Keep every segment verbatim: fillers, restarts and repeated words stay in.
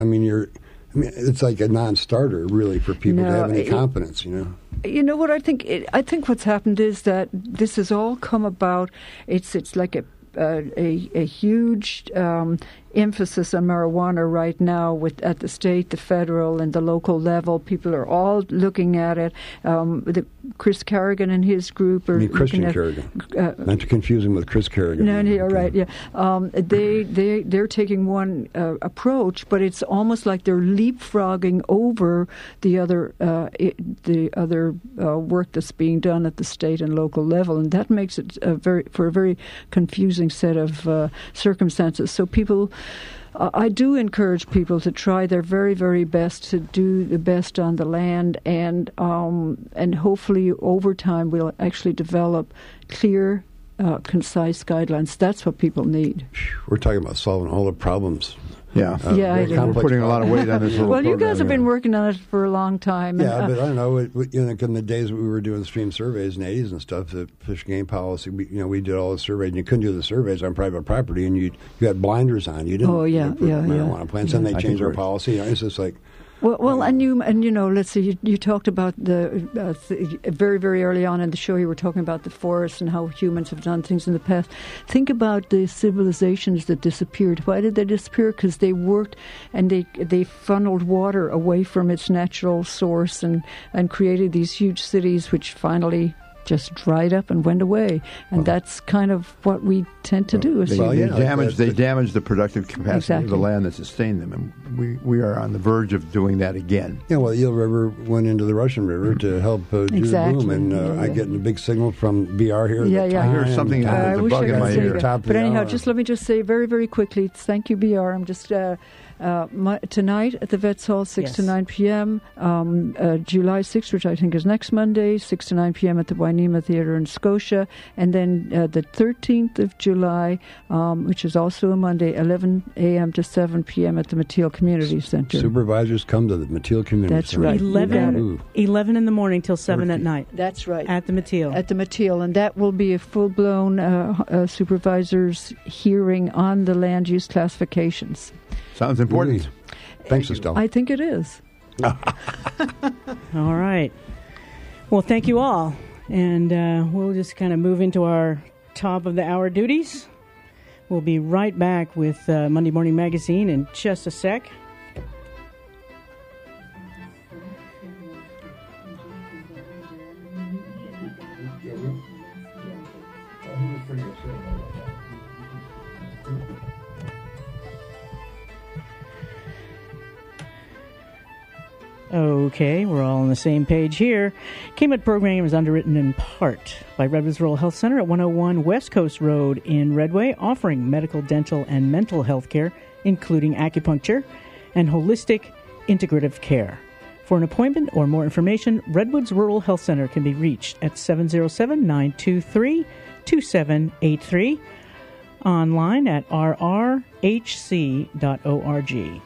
I mean, you're. I mean, it's like a non-starter, really, for people no, to have any it, confidence, you know. You know what I think? It, I think what's happened is that this has all come about. It's it's like a uh, a, a huge um, emphasis on marijuana right now, with at the state, the federal, and the local level. People are all looking at it. Um, the, Chris Kerrigan and his group are I mean, Christian at, Kerrigan. Uh, Not to confuse him with Chris Kerrigan. No, no, right, yeah. Um, they they they're taking one uh, approach, but it's almost like they're leapfrogging over the other uh, it, the other uh, work that's being done at the state and local level, and that makes it a very for a very confusing set of uh, circumstances. So people. Uh, I do encourage people to try their very, very best to do the best on the land, and um, and hopefully over time we'll actually develop clear, uh, concise guidelines. That's what people need. We're talking about solving all the problems. Yeah, uh, yeah, I we're putting a lot of weight on this little Well, you program, guys have yeah. been working on it for a long time. Yeah, and, uh, but I don't know. It, you know, in the days we were doing stream surveys in the eighties and stuff, the fish and game policy, we, you know, we did all the surveys, and you couldn't do the surveys on private property, and you you had blinders on. You didn't. Oh, yeah, you know, put yeah, marijuana yeah. plants, and they I changed think our we're- policy. You know, it's just like. Well, well, and you and you know, let's see. You, you talked about the uh, th- very, very early on in the show. You were talking about the forest and how humans have done things in the past. Think about the civilizations that disappeared. Why did they disappear? Because they worked and they they funneled water away from its natural source and and created these huge cities, which finally just dried up and went away. And Well, that's kind of what we tend to do. As They, Well, they yeah, damage. that's They the- damage the productive capacity Exactly. of the land that sustained them, and we, we are on the verge of doing that again. Yeah, well, Eel River went into the Russian River to help uh, do Exactly, the boom, and uh, yeah, I yeah. get a big signal from B R here. Yeah, at the yeah. time, I hear something, and, uh, uh, there's a I wish bug I in could my say ear. that. Top of But the anyhow, hour. just let me just say very, very quickly, thank you, B R. I'm just uh, uh, my, tonight at the Vets Hall, six Yes. to nine p.m. Um, uh, July sixth, which I think is next Monday, six to nine p.m. at the Wainema Theatre in Scotia, and then uh, the thirteenth of July, um, which is also a Monday, eleven a.m. to seven p.m. at the Mateel Community Center. Supervisors come to the Mateel Community That's Center. right. You got it. eleven, Ooh. eleven in the morning till seven at Perfect. night That's right. at the Mateel. At the Mateel, and that will be a full-blown uh, uh, supervisors hearing on the land use classifications. Sounds important. Really. Thanks, Estelle. I think it is. All right. Well, thank you all. And uh, we'll just kind of move into our top of the hour duties. We'll be right back with uh, Monday Morning Magazine in just a sec. Okay, we're all on the same page here. K M E D program is underwritten in part by Redwoods Rural Health Center at one oh one West Coast Road in Redway, offering medical, dental, and mental health care, including acupuncture and holistic integrative care. For an appointment or more information, Redwoods Rural Health Center can be reached at seven oh seven, nine two three, two seven eight three, online at r r h c dot org.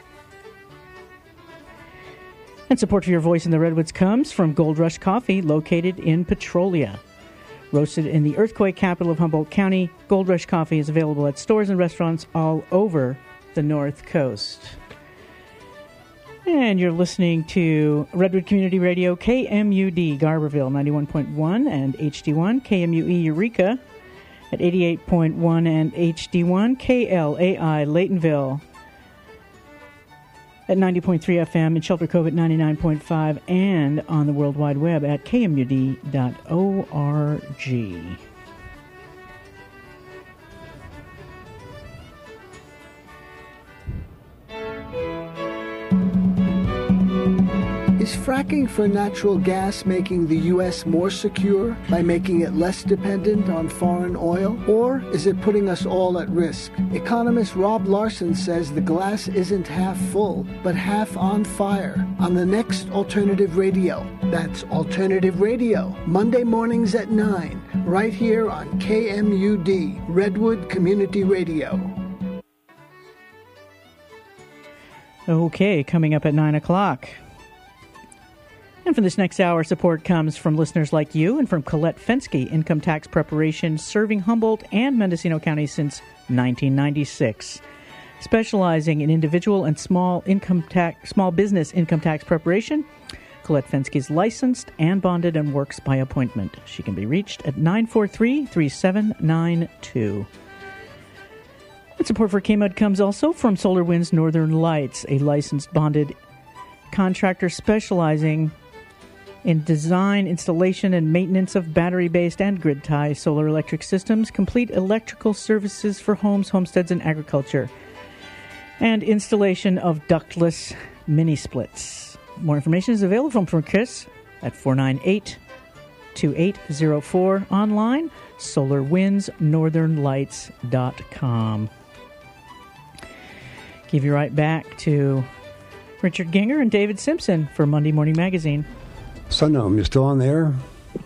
And support for your voice in the Redwoods comes from Gold Rush Coffee, located in Petrolia. Roasted in the earthquake capital of Humboldt County, Gold Rush Coffee is available at stores and restaurants all over the North Coast. And you're listening to Redwood Community Radio, K M U D, Garberville, ninety-one point one and H D one, K M U E, Eureka, at eighty-eight point one and H D one, K L A I, Laytonville, at ninety point three F M, in Shelter Cove at ninety-nine point five, and on the World Wide Web at k m u d dot org. Is fracking for natural gas making the U S more secure by making it less dependent on foreign oil? Or is it putting us all at risk? Economist Rob Larson says the glass isn't half full, but half on fire on the next Alternative Radio. That's Alternative Radio, Monday mornings at nine, right here on K M U D, Redwood Community Radio. Okay, coming up at nine o'clock. And for this next hour, support comes from listeners like you and from Colette Fensky, Income Tax Preparation, serving Humboldt and Mendocino County since nineteen ninety-six. Specializing in individual and small income tax, small business income tax preparation, Colette Fensky is licensed and bonded and works by appointment. She can be reached at nine four three, three seven nine two. And support for K M U D comes also from Solar Winds Northern Lights, a licensed bonded contractor specializing in design, installation, and maintenance of battery-based and grid-tie solar electric systems, complete electrical services for homes, homesteads, and agriculture, and installation of ductless mini-splits. More information is available from Chris at four nine eight, two eight zero four, online, solar winds northern lights dot com. Give you right back to Richard Ginger and David Simpson for Monday Morning Magazine. Sunome, you still on the air?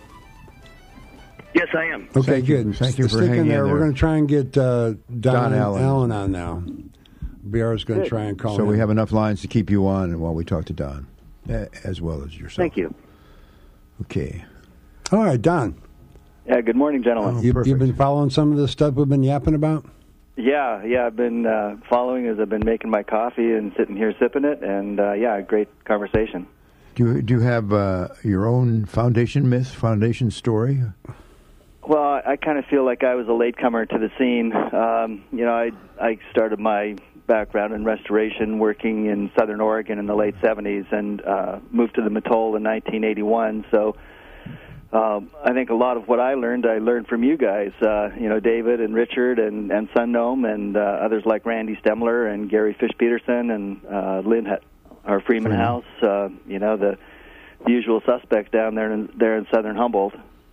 Yes, I am. Okay, Thank you. good. Thank you for Stick hanging in there. in there. We're going to try and get uh, Don, Don Allen. Allen. on now. B R is going to try and call So him. we have enough lines to keep you on while we talk to Don, uh, as well as yourself. Thank you. Okay. All right, Don. Yeah, good morning, gentlemen. Oh, You, perfect. you've been following some of the stuff we've been yapping about? Yeah, yeah, I've been uh, following as I've been making my coffee and sitting here sipping it, and uh, yeah, great conversation. Do you, do you have uh, your own foundation myth, foundation story? Well, I, I kind of feel like I was a latecomer to the scene. Um, you know, I I started my background in restoration working in Southern Oregon in the late seventies and uh, moved to the Mattole in nineteen eighty-one, so Um, I think a lot of what I learned, I learned from you guys, uh, you know, David and Richard and, and Sunome and uh, others like Randy Stemler and Gary Fish-Peterson and uh, Lynn, ha- our Freeman Freeman. House, uh, you know, the, the usual suspects down there in, there in Southern Humboldt.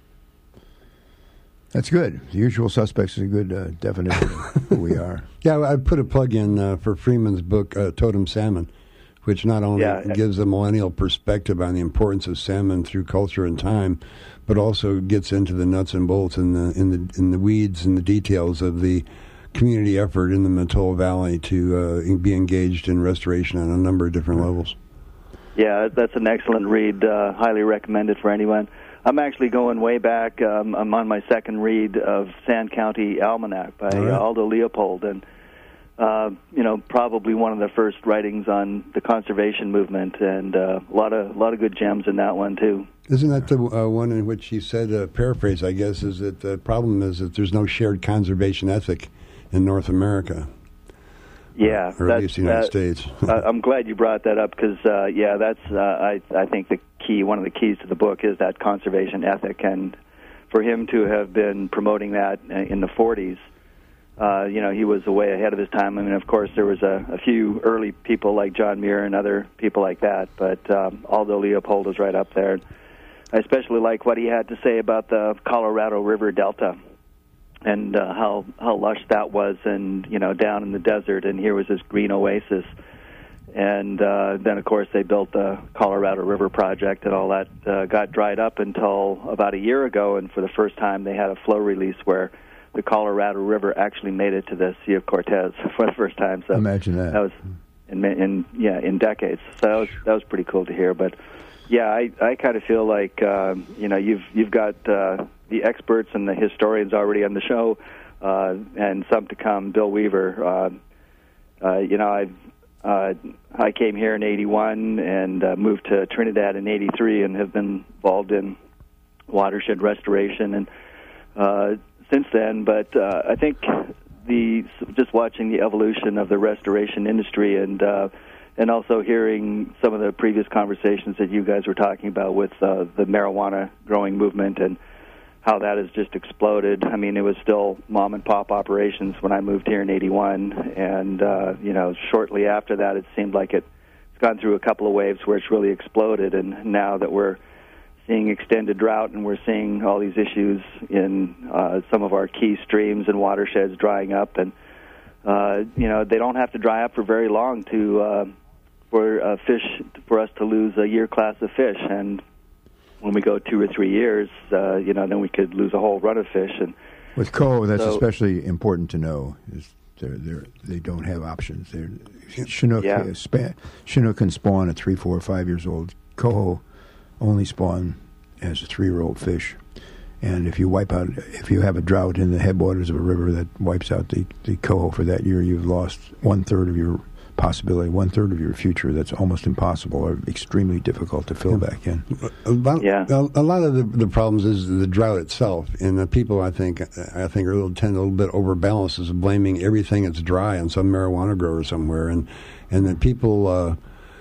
That's good. The usual suspects is a good uh, definition of who we are. Yeah, I put a plug in uh, for Freeman's book, uh, Totem Salmon, which not only Yeah. gives a millennial perspective on the importance of salmon through culture and time, but also gets into the nuts and bolts and the in the in the weeds and the details of the community effort in the Mattole Valley to uh, be engaged in restoration on a number of different levels. Yeah, that's an excellent read. Uh, highly recommended for anyone. I'm actually going way back. Um, I'm on my second read of Sand County Almanac by All right. uh, Aldo Leopold, and uh, you know, probably one of the first writings on the conservation movement, and uh, a lot of a lot of good gems in that one too. Isn't that the uh, one in which he said, uh, paraphrase, I guess, is that the problem is that there's no shared conservation ethic in North America, Yeah, or at that's- least the United that- States. I- I'm glad you brought that up because, uh, yeah, that's uh, I I think the key. One of the keys to the book is that conservation ethic, and for him to have been promoting that in the forties, uh, you know, he was way ahead of his time. I mean, of course, there was a, a few early people like John Muir and other people like that, but um, Aldo Leopold was right up there. I especially like what he had to say about the Colorado River Delta and uh, how how lush that was, and you know, down in the desert, and here was this green oasis. And uh, then, of course, they built the Colorado River Project, and all that uh, got dried up until about a year ago. And for the first time, they had a flow release where the Colorado River actually made it to the Sea of Cortez for the first time. So Imagine that. That was in, in yeah in decades. So that was that was pretty cool to hear. But yeah, I I kind of feel like um, you know you've you've got uh, the experts and the historians already on the show, uh, and some to come. Bill Weaver, uh, uh, you know I. Uh, I came here in eighty-one and uh, moved to Trinidad in eighty-three and have been involved in watershed restoration and uh, since then. But uh, I think the just watching the evolution of the restoration industry and uh, and also hearing some of the previous conversations that you guys were talking about with uh, the marijuana growing movement and how that has just exploded. I mean, it was still mom-and-pop operations when I moved here in eighty-one, and, uh, you know, shortly after that, it seemed like it, it's gone through a couple of waves where it's really exploded, and now that we're seeing extended drought and we're seeing all these issues in uh, some of our key streams and watersheds drying up, and, uh, you know, they don't have to dry up for very long to uh, for uh, fish, for us to lose a year class of fish, and when we go two or three years, uh, you know, then we could lose a whole run of fish. And With coho, that's So- especially important to know. Is they're, they're, they don't have options. They're, Chinook, Yeah. uh, spa, Chinook can spawn at three, four, five years old. Coho only spawn as a three-year-old fish. And if you wipe out, if you have a drought in the headwaters of a river that wipes out the, the coho for that year, you've lost one-third of your possibility, one-third of your future. That's almost impossible or extremely difficult to fill back in. About, yeah. a, a lot of the, the problems is the drought itself, and the people I think I think are a little, tend a little bit overbalanced is blaming everything that's dry on some marijuana grower somewhere, and and that people uh,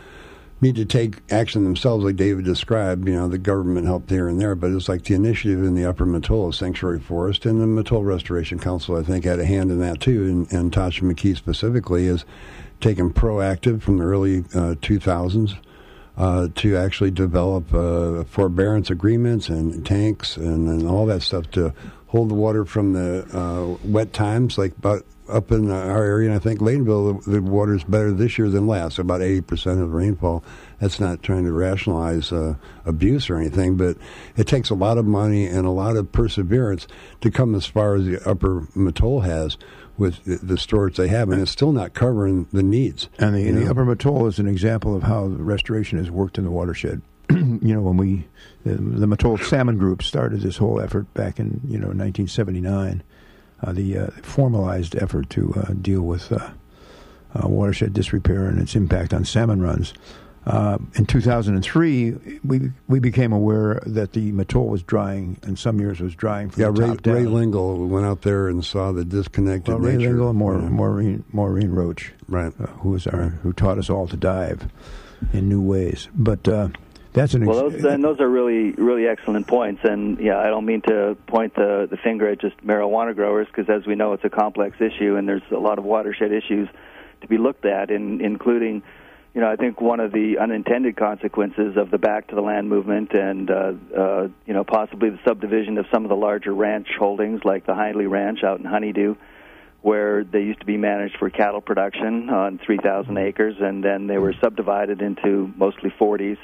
need to take action themselves, like David described. You know, the government helped here and there, but it's like the initiative in the Upper Matola Sanctuary Forest and the Matola Restoration Council, I think, had a hand in that too, and, and Tasha McKee specifically is taken proactive from the early uh, two thousands uh, to actually develop uh, forbearance agreements and tanks and, and all that stuff to hold the water from the uh, wet times, like about up in our area, and I think Laytonville, the, the water is better this year than last, about eighty percent of the rainfall. That's not trying to rationalize uh, abuse or anything, but it takes a lot of money and a lot of perseverance to come as far as the Upper Matola has with the, the storage they have, and it's still not covering the needs. And the, you the know? Upper Matola is an example of how the restoration has worked in the watershed. You know, when we, the, the Matola Salmon Group started this whole effort back in, you know, nineteen seventy-nine, uh, the uh, formalized effort to uh, deal with uh, uh, watershed disrepair and its impact on salmon runs. Uh, in two thousand three, we we became aware that the Matola was drying, and some years was drying from yeah, the Ray, top down. Ray Lingle went out there and saw the disconnected well, Ray nature. Lingle and Maur- yeah. Maureen, Maureen Roach, right, uh, who was our who taught us all to dive in new ways. But uh, that's an ex- well, those, and those are really, really excellent points. And yeah, I don't mean to point the the finger at just marijuana growers, because as we know, it's a complex issue, and there's a lot of watershed issues to be looked at, in, including. You know, I think one of the unintended consequences of the Back to the Land movement and, uh, uh, you know, possibly the subdivision of some of the larger ranch holdings like the Hindley Ranch out in Honeydew, where they used to be managed for cattle production on three thousand acres, and then they were subdivided into mostly forties.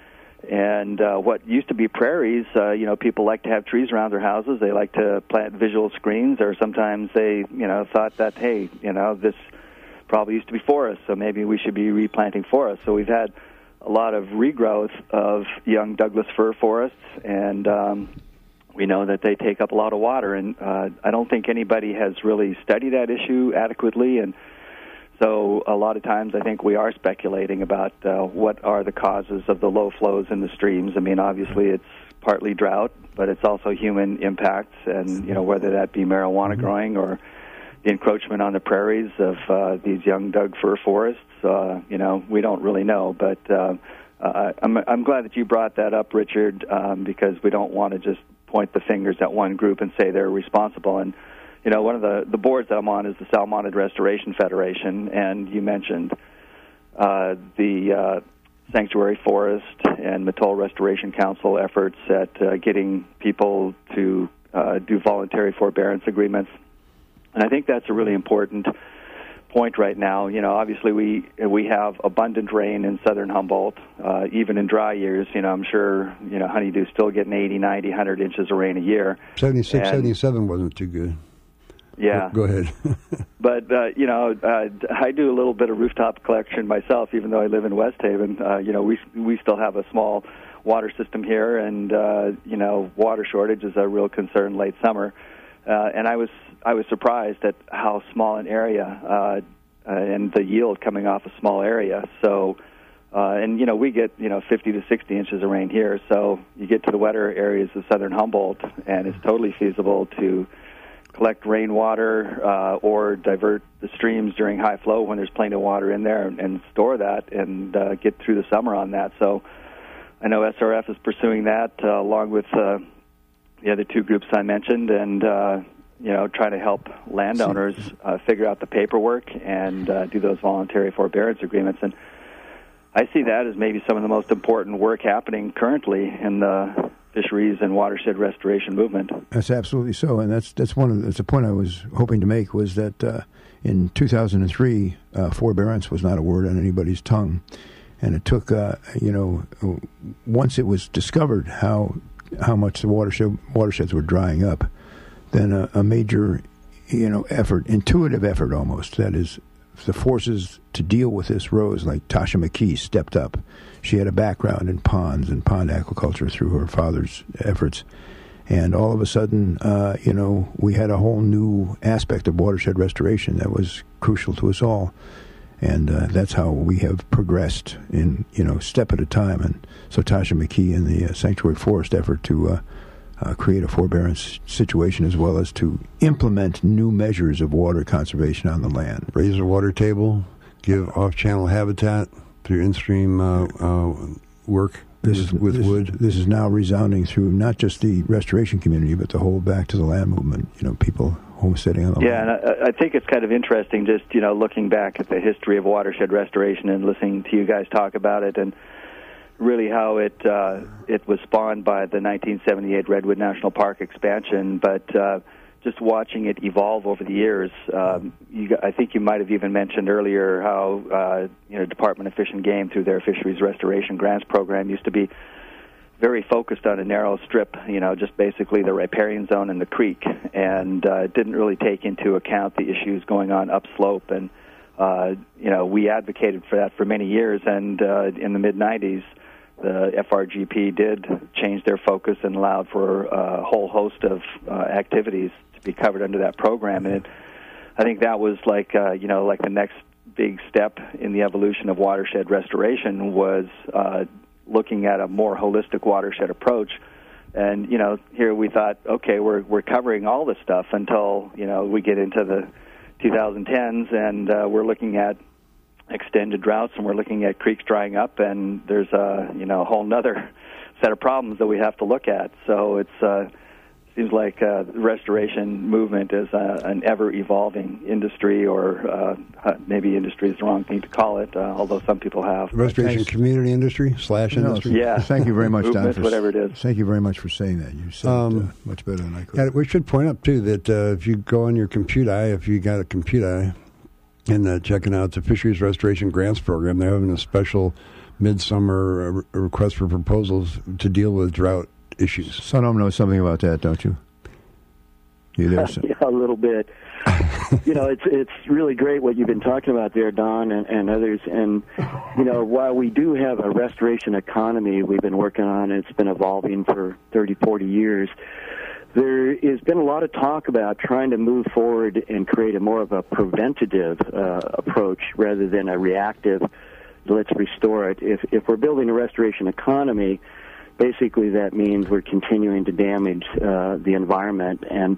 And uh, what used to be prairies, uh, you know, people like to have trees around their houses. They like to plant visual screens, or sometimes they, you know, thought that, hey, you know, this probably used to be forest, so maybe we should be replanting forests. So we've had a lot of regrowth of young Douglas fir forests, and um, we know that they take up a lot of water, and uh, I don't think anybody has really studied that issue adequately, and so a lot of times I think we are speculating about uh, what are the causes of the low flows in the streams. I mean, obviously it's partly drought, but it's also human impacts, and, you know, whether that be marijuana growing or the encroachment on the prairies of uh, these young Doug fir forests, uh, you know, we don't really know. But uh, uh, I'm, I'm glad that you brought that up, Richard, um, because we don't want to just point the fingers at one group and say they're responsible. And, you know, one of the, the boards that I'm on is the Salmonid Restoration Federation, and you mentioned uh, the uh, Sanctuary Forest and Matola Restoration Council efforts at uh, getting people to uh, do voluntary forbearance agreements. And I think that's a really important point right now. You know, obviously we we have abundant rain in southern Humboldt, uh, even in dry years. You know, I'm sure, you know, Honeydew's still getting eighty, ninety, one hundred inches of rain a year. seventy-six, and, seventy-seven wasn't too good. Yeah. Go, go ahead. But, uh, you know, uh, I do a little bit of rooftop collection myself, even though I live in West Haven. Uh, you know, we we still have a small water system here, and, uh, you know, water shortage is a real concern late summer. Uh, and I was I was surprised at how small an area uh, uh, and the yield coming off a small area. So, uh, and you know, we get you know fifty to sixty inches of rain here. So you get to the wetter areas of southern Humboldt, and it's totally feasible to collect rainwater uh, or divert the streams during high flow when there's plenty of water in there, and, and store that and uh, get through the summer on that. So I know S R F is pursuing that uh, along with uh, the other two groups I mentioned, and uh, you know, try to help landowners uh, figure out the paperwork and uh, do those voluntary forbearance agreements. And I see that as maybe some of the most important work happening currently in the fisheries and watershed restoration movement. That's absolutely so, and that's that's one of the, that's a point I was hoping to make, was that uh, in two thousand three, uh, forbearance was not a word on anybody's tongue, and it took uh, you know once it was discovered how how much the watershed watersheds were drying up, then a, a major you know effort, intuitive effort almost, that is, the forces to deal with this rose, like Tasha McKee stepped up. She had a background in ponds and pond aquaculture through her father's efforts, And all of a sudden, uh, you know, we had a whole new aspect of watershed restoration that was crucial to us all. And uh, that's how we have progressed in, you know, step at a time. And so Tasha McKee and the uh, Sanctuary Forest effort to uh, uh, create a forbearance situation, as well as to implement new measures of water conservation on the land. Raise the water table, give off-channel habitat through in-stream uh, uh, work. This with, is, with this, wood. This is now resounding through not just the restoration community, but the whole Back to the Land movement. You know, people homesteading on the yeah, land. Yeah, and I, I think it's kind of interesting just, you know, looking back at the history of watershed restoration and listening to you guys talk about it, and really how it uh, it was spawned by the nineteen seventy-eight Redwood National Park expansion, but uh, just watching it evolve over the years. Um, you, I think you might have even mentioned earlier how uh, you know Department of Fish and Game, through their Fisheries Restoration Grants program, used to be very focused on a narrow strip, you know, just basically the riparian zone and the creek, and uh, didn't really take into account the issues going on upslope. And uh, you know, we advocated for that for many years, and uh, in the mid nineties, the F R G P did change their focus and allowed for a whole host of uh, activities be covered under that program. And it, I think that was like uh, you know like the next big step in the evolution of watershed restoration was uh, looking at a more holistic watershed approach. And you know here we thought, okay, we're we're covering all this stuff until you know we get into the twenty tens, and uh, we're looking at extended droughts, and we're looking at creeks drying up, and there's a you know a whole nother set of problems that we have to look at. So it's uh, seems like uh, the restoration movement is uh, an ever-evolving industry, or uh, maybe industry is the wrong thing to call it, uh, although some people have. Restoration Thanks. Community industry slash No, industry? Yeah. Thank you very much, Don. Movement, For, whatever it is. Thank you very much for saying that. You said Um, it uh, much better than I could. Yeah, we should point out, too, that uh, if you go on your computer, if you got a computer, and uh, checking out the Fisheries Restoration Grants Program, they're having a special midsummer uh, re- request for proposals to deal with drought issues. Sonam knows something about that, don't you? You there, son? Yeah, a little bit. You know, it's it's really great what you've been talking about there, Don, and, and others. And, you know, while we do have a restoration economy we've been working on, it's been evolving for thirty, forty years, there has been a lot of talk about trying to move forward and create a more of a preventative uh, approach rather than a reactive, let's restore it. If if we're building a restoration economy, basically that means we're continuing to damage uh, the environment. And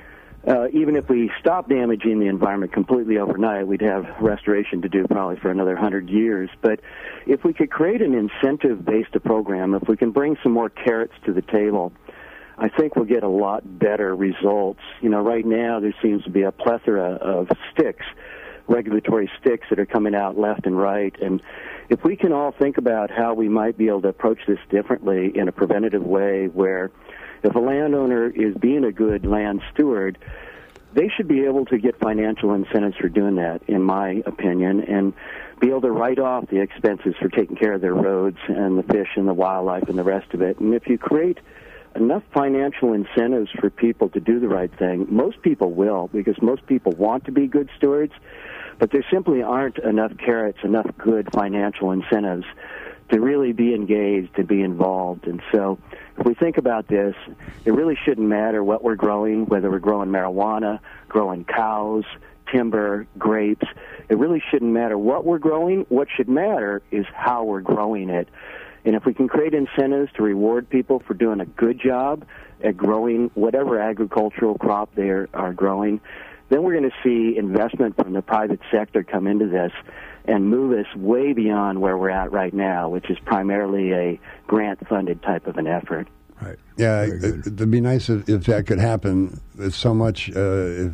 uh, even if we stop damaging the environment completely overnight, we'd have restoration to do probably for another hundred years. But if we could create an incentive-based program, if we can bring some more carrots to the table, I think we'll get a lot better results. You know, right now there seems to be a plethora of sticks, regulatory sticks that are coming out left and right. And if we can all think about how we might be able to approach this differently in a preventative way, where if a landowner is being a good land steward, they should be able to get financial incentives for doing that, in my opinion, and be able to write off the expenses for taking care of their roads and the fish and the wildlife and the rest of it. And if you create enough financial incentives for people to do the right thing, most people will, because most people want to be good stewards, but there simply aren't enough carrots, enough good financial incentives to really be engaged, to be involved. And so if we think about this, it really shouldn't matter what we're growing, whether we're growing marijuana, growing cows, timber, grapes. It really shouldn't matter what we're growing. What should matter is how we're growing it. And if we can create incentives to reward people for doing a good job at growing whatever agricultural crop they are, are growing, then we're going to see investment from the private sector come into this and move us way beyond where we're at right now, which is primarily a grant-funded type of an effort. Right. Yeah, it, it'd be nice if, if that could happen. It's so much, uh, if,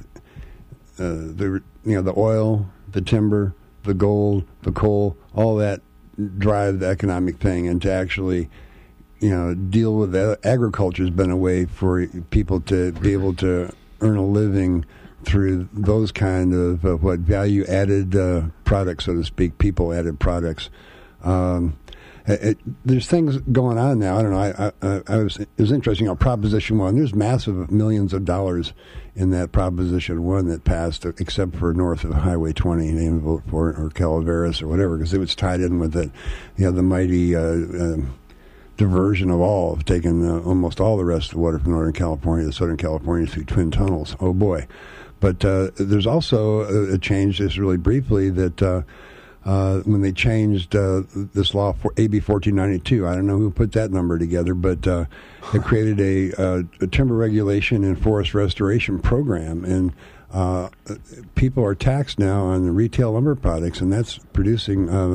uh, the you know, the oil, the timber, the gold, the coal, all that drive the economic thing, and to actually, you know, deal with that. Agriculture has been a way for people to be able to earn a living through those kind of uh, what value added uh, products, so to speak, people added products. Um, it, it, there's things going on now. I don't know. I, I, I was it was interesting. You know, Proposition One. There's massive millions of dollars in that Proposition One that passed, except for north of Highway twenty. They didn't vote for it, or Calaveras or whatever, because it was tied in with it. You know, the mighty uh, uh, diversion of all, of taking uh, almost all the rest of the water from Northern California to Southern California through twin tunnels. Oh boy. But uh, there's also a, a change, just really briefly, that uh, uh, when they changed uh, this law, for A B fourteen ninety-two, I don't know who put that number together, but uh, it created a, a, a timber regulation and forest restoration program. And uh, people are taxed now on the retail lumber products, and that's producing uh,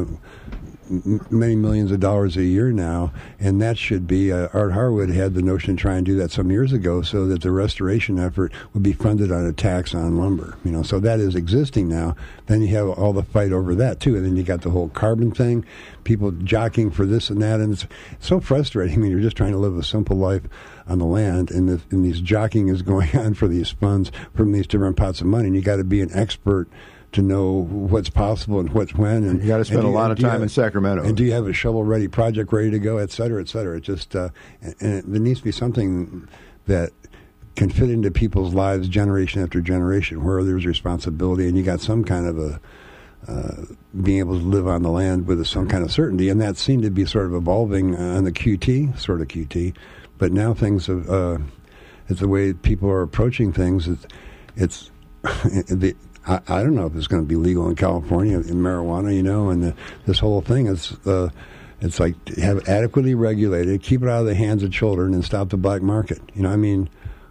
many millions of dollars a year now, and that should be, uh, Art Harwood had the notion to try and do that some years ago so that the restoration effort would be funded on a tax on lumber. You know, so that is existing now. Then you have all the fight over that, too, and then you got the whole carbon thing, people jockeying for this and that, and it's so frustrating when you're just trying to live a simple life on the land, and, the, and these jockeying is going on for these funds from these different pots of money, and you got to be an expert to know what's possible and what's when. And you got to spend a lot of time have, in Sacramento. And do you have a shovel-ready project ready to go, et cetera, et cetera? It just, uh, and, and there needs to be something that can fit into people's lives generation after generation, where there's responsibility and you got some kind of a, uh, being able to live on the land with some kind of certainty. And that seemed to be sort of evolving on the Q T, sort of Q T. But now things have, uh, it's the way people are approaching things. It's, it's the, I, I don't know if it's going to be legal in California in marijuana, you know, and the, this whole thing is, uh, it's like have it adequately regulated, keep it out of the hands of children, and stop the black market. You know, I mean,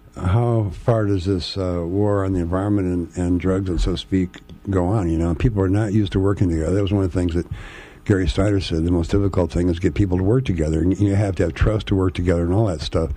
how far does this uh, war on the environment and, and drugs, and so to speak, go on? You know, people are not used to working together. That was one of the things that Gary Snyder said. The most difficult thing is get people to work together, and you have to have trust to work together and all that stuff.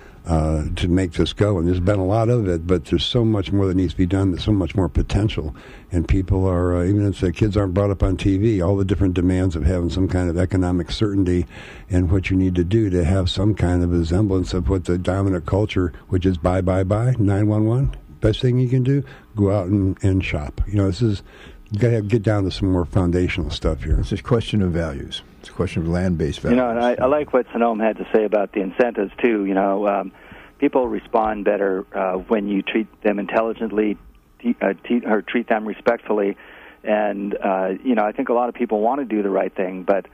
Uh, to make this go, and there's been a lot of it, but there's so much more that needs to be done. There's so much more potential, and people are, uh, even if the kids aren't brought up on T V, all the different demands of having some kind of economic certainty and what you need to do to have some kind of a semblance of what the dominant culture, which is buy, buy, buy, nine one one, best thing you can do, go out and, and shop. You know, this is, you got to get down to some more foundational stuff here. It's a question of values. It's a question of land-based values. You know, and I, I like what Sonome had to say about the incentives, too. You know, um, people respond better uh, when you treat them intelligently, te- uh, te- or treat them respectfully. And, uh, you know, I think a lot of people want to do the right thing, but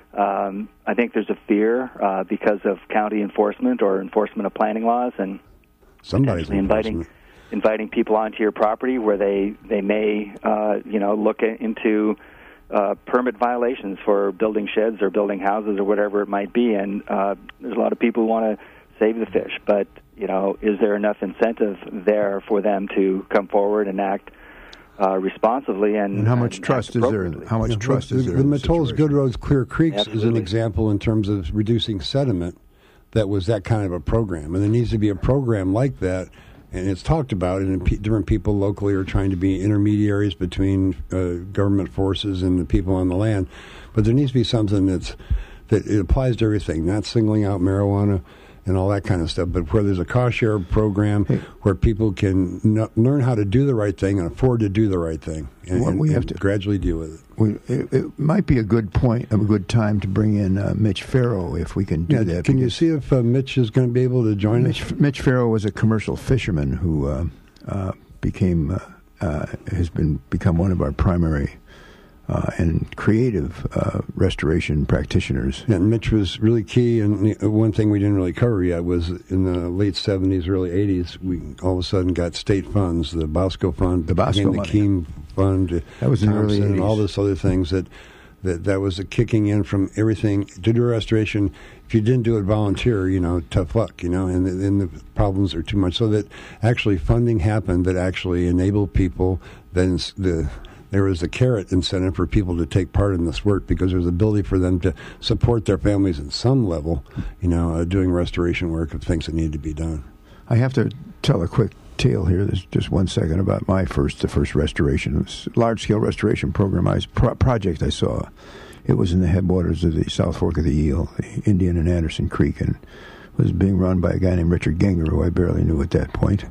um, I think there's a fear uh, because of county enforcement or enforcement of planning laws, and somebody's inviting inviting people onto your property where they, they may, uh, you know, look into Uh, permit violations for building sheds or building houses or whatever it might be, and uh, there's a lot of people who want to save the fish, but, you know, is there enough incentive there for them to come forward and act uh, responsibly? And, and how much and trust is there? How much yeah, trust the, is there? The in Matoles, Good Roads, Clear Creeks Absolutely. is an example in terms of reducing sediment that was that kind of a program, and there needs to be a program like that. And it's talked about, and different people locally are trying to be intermediaries between uh, government forces and the people on the land. But there needs to be something that's that it applies to everything, not singling out marijuana and all that kind of stuff, but where there's a cost share program hey. where people can n- learn how to do the right thing and afford to do the right thing, and, well, we and, have and to gradually deal with it. We, it. It might be a good point, a good time to bring in uh, Mitch Farrow if we can do yeah, that. Can you see if uh, Mitch is going to be able to join Mitch, us? Mitch Farrow was a commercial fisherman who uh, uh, became uh, uh, has been become one of our primary Uh, and creative uh, restoration practitioners. Yeah, Mitch was really key, and one thing we didn't really cover yet was in the late seventies, early eighties, we all of a sudden got state funds, the Bosco Fund, the Bosco the money. Keem Fund, that was in the early eighties, and all this other things that, that that was a kicking in from everything to do restoration. If you didn't do it volunteer, you know, tough luck, you know, and then the problems are too much. So that actually funding happened that actually enabled people. Then the there was a carrot incentive for people to take part in this work because there's ability for them to support their families at some level, you know, uh, doing restoration work of things that need to be done. I have to tell a quick tale here. There's just one second about my first, the first restoration, this large-scale restoration program, I, pro- project I saw. It was in the headwaters of the South Fork of the Eel, the Indian and Anderson Creek, and was being run by a guy named Richard Genger, who I barely knew at that point.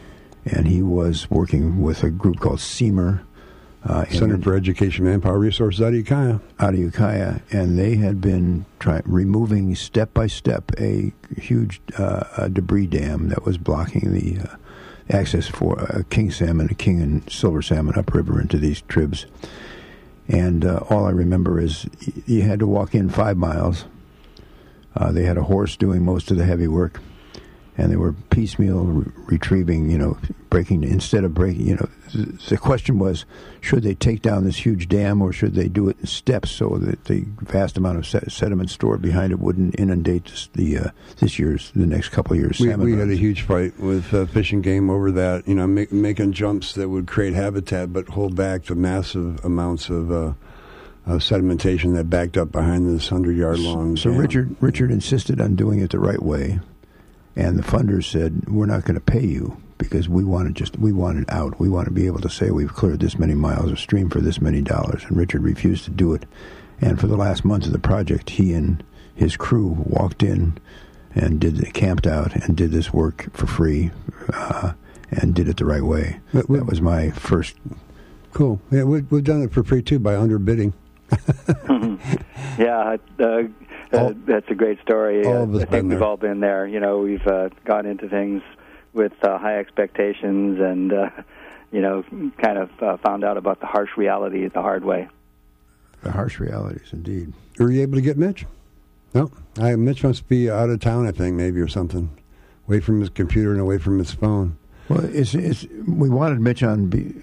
And he was working with a group called SEMER, Uh, Center for Education and Manpower Resources out of Ukiah. Out of Ukiah, and they had been try, removing step by step a huge uh, a debris dam that was blocking the uh, access for uh, king salmon, a king and silver salmon upriver into these tribs. And uh, all I remember is y- you had to walk in five miles, Uh, they had a horse doing most of the heavy work, and they were piecemeal re- retrieving, you know, breaking, instead of breaking, you know, th- the question was, should they take down this huge dam or should they do it in steps so that the vast amount of se- sediment stored behind it wouldn't inundate this, the uh, this year's, the next couple of years? We, salmon we had runs. a huge fight with uh, Fish and Game over that, you know, make, making jumps that would create habitat but hold back the massive amounts of uh, uh, sedimentation that backed up behind this hundred-yard long So dam. Richard Richard insisted on doing it the right way. And the funders said, we're not going to pay you because we want to just, we want it out. We want to be able to say we've cleared this many miles of stream for this many dollars. And Richard refused to do it. And for the last month of the project, he and his crew walked in and did camped out and did this work for free uh, and did it the right way. But we- that was my first. Cool. Yeah, we, we've done it for free, too, by underbidding. Yeah, uh, All- uh, that's a great story. all Uh, of us I think been we've there. all been there. You know, we've uh, gone into things with uh, high expectations and, uh, you know, kind of uh, found out about the harsh reality the hard way. The harsh realities, indeed. Were you able to get Mitch? No. I, Mitch must be out of town, I think, maybe, or something. Away from his computer and away from his phone. Well, it's, it's, we wanted Mitch on be,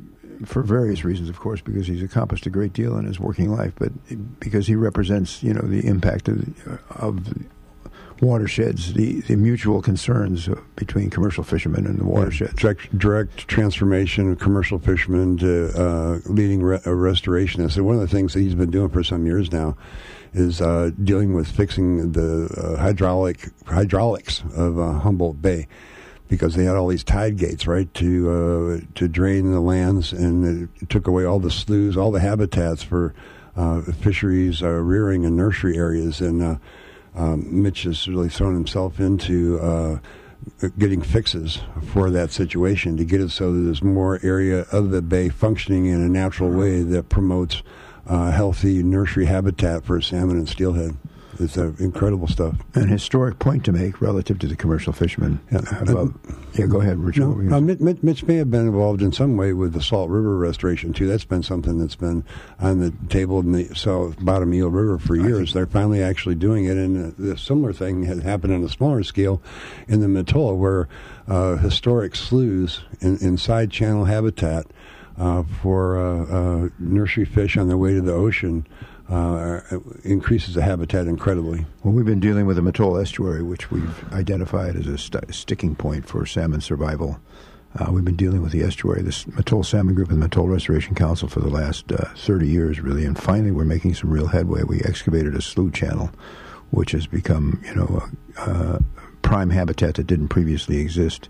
for various reasons, of course, because he's accomplished a great deal in his working life, but because he represents, you know, the impact of, of the watersheds, the, the mutual concerns between commercial fishermen and the watersheds. Direct, direct transformation of commercial fishermen to uh, leading re- uh, restorationists. And one of the things that he's been doing for some years now is uh, dealing with fixing the uh, hydraulic hydraulics of uh, Humboldt Bay, because they had all these tide gates, right, to uh, to drain the lands, and it took away all the sloughs, all the habitats for uh, fisheries, uh, rearing, and nursery areas. And uh, um, Mitch has really thrown himself into uh, getting fixes for that situation to get it so that there's more area of the bay functioning in a natural way that promotes uh, healthy nursery habitat for salmon and steelhead. It's uh, incredible stuff. An historic point to make relative to the commercial fishermen. Yeah. About, yeah, go ahead, Richard. No, uh, Mitch, Mitch, Mitch may have been involved in some way with the Salt River restoration, too. That's been something that's been on the table in the South Bottom Eel River for years. They're finally actually doing it, and uh, a similar thing had happened on a smaller scale in the Matola, where uh, historic sloughs in, in side channel habitat uh, for uh, uh, nursery fish on their way to the ocean Uh, increases the habitat incredibly. Well, we've been dealing with the Matola estuary, which we've identified as a st- sticking point for salmon survival. Uh, we've been dealing with the estuary, this Matola Salmon Group and the Matola Restoration Council for the last uh, thirty years, really, and finally we're making some real headway. We excavated a slough channel, which has become, you know, a, a prime habitat that didn't previously exist.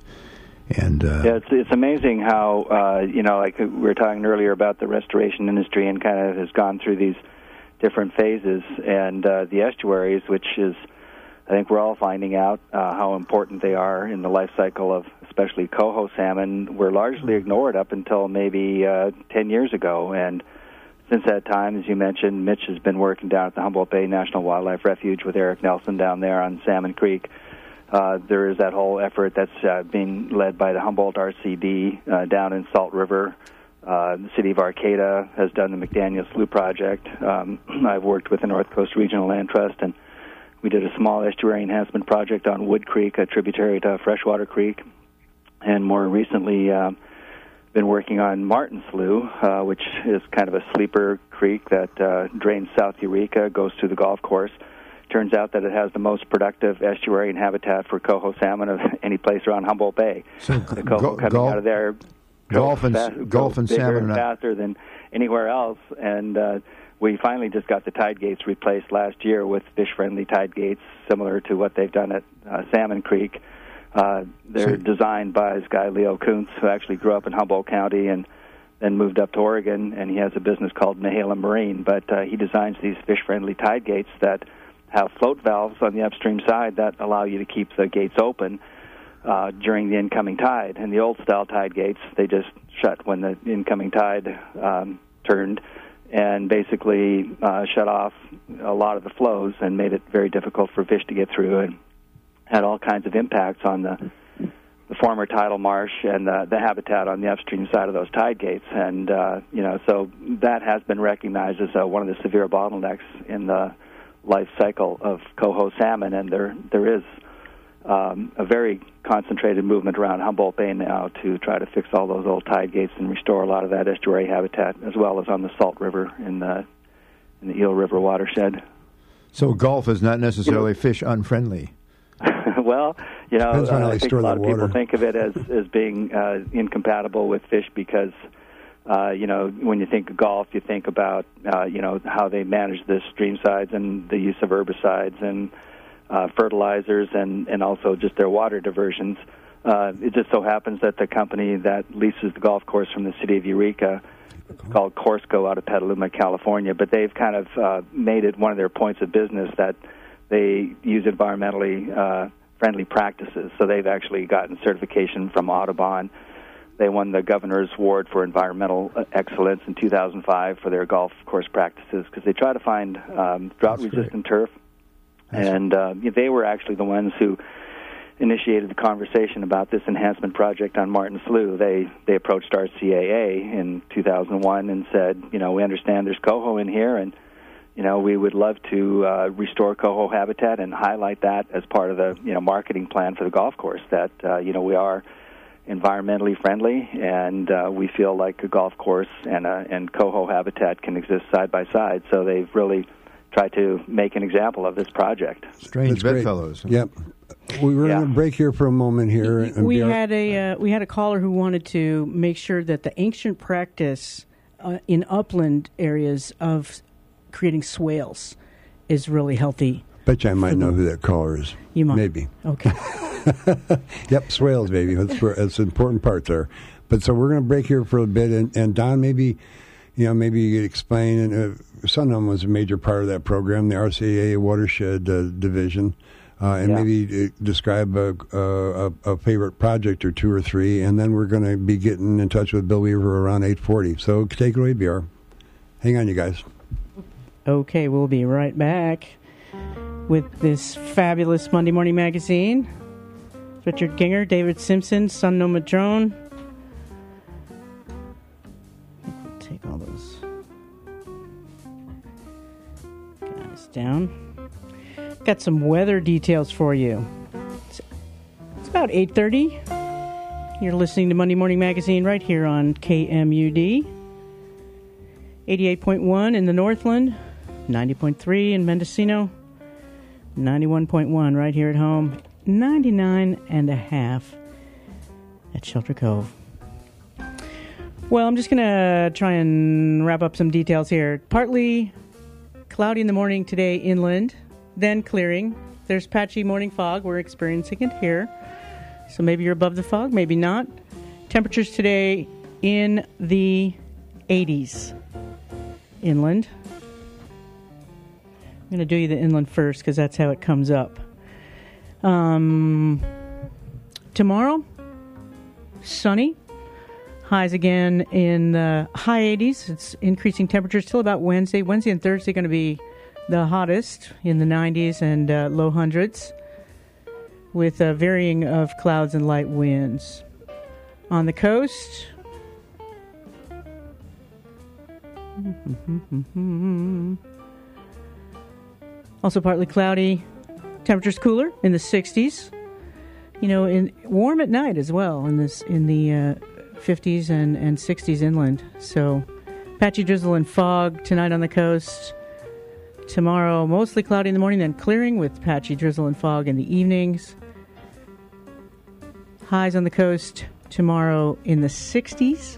And uh, yeah, it's it's amazing how uh, you know, like we were talking earlier about the restoration industry, and kind of has gone through these different phases, and uh, the estuaries, which is, I think we're all finding out uh, how important they are in the life cycle of especially coho salmon, were largely ignored up until maybe uh, ten years ago. And since that time, as you mentioned, Mitch has been working down at the Humboldt Bay National Wildlife Refuge with Eric Nelson down there on Salmon Creek. Uh, there is that whole effort that's uh, being led by the Humboldt R C D uh, down in Salt River. Uh, the city of Arcata has done the McDaniel Slough project. Um, I've worked with the North Coast Regional Land Trust, and we did a small estuary enhancement project on Wood Creek, a tributary to Freshwater Creek, and more recently uh, been working on Martin Slough, uh, which is kind of a sleeper creek that uh, drains South Eureka, goes through the golf course. Turns out that it has the most productive estuary and habitat for coho salmon of any place around Humboldt Bay. So the coho go, coming golf, out of there golf and fast, golf and bigger salmon and faster than anywhere else, and uh, we finally just got the tide gates replaced last year with fish-friendly tide gates, similar to what they've done at uh, Salmon Creek. Uh, they're so, designed by this guy Leo Kuntz, who actually grew up in Humboldt County and then moved up to Oregon, and he has a business called Nahala Marine. But uh, he designs these fish-friendly tide gates that have float valves on the upstream side that allow you to keep the gates open Uh, during the incoming tide. And the old-style tide gates, they just shut when the incoming tide um, turned, and basically uh, shut off a lot of the flows and made it very difficult for fish to get through, and had all kinds of impacts on the, the former tidal marsh and the, the habitat on the upstream side of those tide gates. And, uh, you know, so that has been recognized as uh, one of the severe bottlenecks in the life cycle of coho salmon, and there there is um, a very concentrated movement around Humboldt Bay now to try to fix all those old tide gates and restore a lot of that estuary habitat, as well as on the Salt River in the in the Eel River watershed. So Gulf is not necessarily fish unfriendly. Well, you know, uh, I think a lot of water. people think of it as, as being uh, incompatible with fish because, uh, you know, when you think of Gulf, you think about, uh, you know, how they manage the stream sides and the use of herbicides and uh, fertilizers and, and also just their water diversions. Uh, it just so happens that the company that leases the golf course from the city of Eureka, it's called Corsco out of Petaluma, California, but they've kind of uh, made it one of their points of business that they use environmentally uh, friendly practices. So they've actually gotten certification from Audubon. They won the Governor's Award for Environmental Excellence in two thousand five for their golf course practices because they try to find um, drought-resistant turf. That's and uh, they were actually the ones who initiated the conversation about this enhancement project on Martin Slough. They they approached R C A A in two thousand one and said, you know, we understand there's coho in here, and you know, we would love to uh, restore coho habitat and highlight that as part of the, you know, marketing plan for the golf course, that, uh, you know, we are environmentally friendly and uh, we feel like a golf course and, uh, and coho habitat can exist side by side. So they've really tried to make an example of this project. Strange bedfellows. Yep. We were Yeah. going to break here for a moment here. and We be our- had a uh, we had a caller who wanted to make sure that the ancient practice uh, in upland areas of creating swales is really healthy. Bet you I might for know the- who that caller is. You might. Maybe. Okay. Yep, swales, baby. That's where, that's an important part there. But so we're going to break here for a bit, and, and Don, maybe, you know, maybe you could explain. And uh, Sunham was a major part of that program, the R C A A Watershed uh, Division, uh, and Yeah. maybe uh, describe a, a, a favorite project or two or three, and then we're going to be getting in touch with Bill Weaver around eight forty. So take it away, B R. Hang on, you guys. Okay, we'll be right back with this fabulous Monday Morning Magazine. Richard Ginger, David Simpson, Sun Noma Drone. Take all those guys down. Got some weather details for you. It's, it's about eight thirty. You're listening to Monday Morning Magazine right here on K M U D. eighty-eight point one in the Northland, ninety point three in Mendocino, ninety-one point one right here at home, ninety-nine and a half at Shelter Cove. Well, I'm just going to try and wrap up some details here. Partly cloudy in the morning today inland, then clearing. There's patchy morning fog. We're experiencing it here. So maybe you're above the fog, maybe not. Temperatures today in the eighties inland. I'm going to do you the inland first because that's how it comes up. Um, tomorrow, sunny. Highs again in the high eighties. It's increasing temperatures till about Wednesday. Wednesday and Thursday going to be the hottest in the nineties and uh, low hundreds with a varying of clouds and light winds. On the coast, also partly cloudy. Temperatures cooler in the sixties. You know, in warm at night as well in this in the uh, fifties and, and sixties inland. So patchy drizzle and fog tonight on the coast. Tomorrow mostly cloudy in the morning, then clearing with patchy drizzle and fog in the evenings. Highs on the coast tomorrow in the sixties.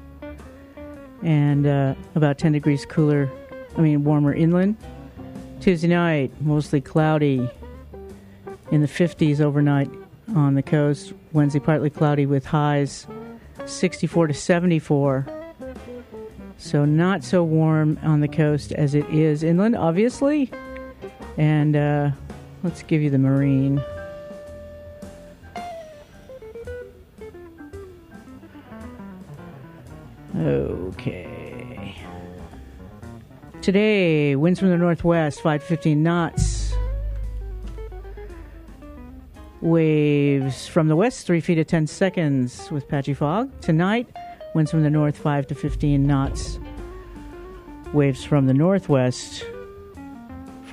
And uh, about ten degrees cooler, I mean warmer inland. Tuesday night, mostly cloudy in the fifties overnight on the coast. Wednesday, partly cloudy with highs sixty-four to seventy-four. So not so warm on the coast as it is inland, obviously. And uh, let's give you the marine. Okay. Today, winds from the northwest, five to fifteen knots. Waves from the west, three feet to ten seconds with patchy fog. Tonight, winds from the north, five to fifteen knots. Waves from the northwest,